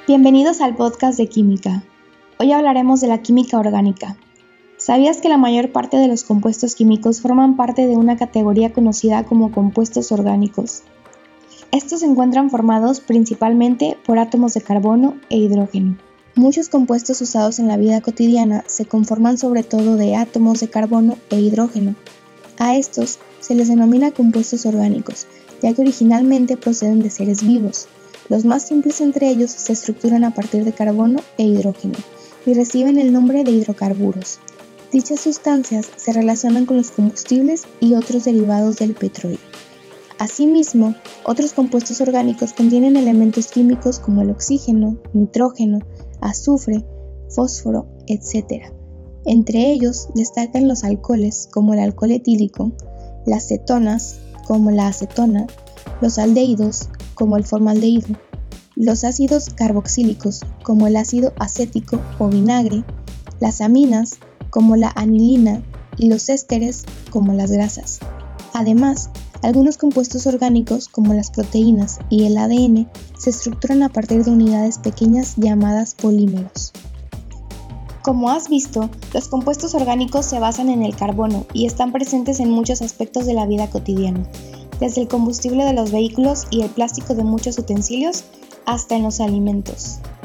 Bienvenidos al podcast de Química. Hoy hablaremos de la química orgánica. ¿Sabías que la mayor parte de los compuestos químicos forman parte de una categoría conocida como compuestos orgánicos? Estos se encuentran formados principalmente por átomos de carbono e hidrógeno. Muchos compuestos usados en la vida cotidiana se conforman sobre todo de átomos de carbono e hidrógeno. A estos se les denomina compuestos orgánicos, ya que originalmente proceden de seres vivos. Los más simples entre ellos se estructuran a partir de carbono e hidrógeno y reciben el nombre de hidrocarburos. Dichas sustancias se relacionan con los combustibles y otros derivados del petróleo. Asimismo, otros compuestos orgánicos contienen elementos químicos como el oxígeno, nitrógeno, azufre, fósforo, etc. Entre ellos destacan los alcoholes como el alcohol etílico, las cetonas como la acetona, los aldehídos como el formaldehído, los ácidos carboxílicos como el ácido acético o vinagre, las aminas como la anilina y los ésteres como las grasas. Además, algunos compuestos orgánicos como las proteínas y el ADN se estructuran a partir de unidades pequeñas llamadas polímeros. Como has visto, los compuestos orgánicos se basan en el carbono y están presentes en muchos aspectos de la vida cotidiana, desde el combustible de los vehículos y el plástico de muchos utensilios hasta en los alimentos.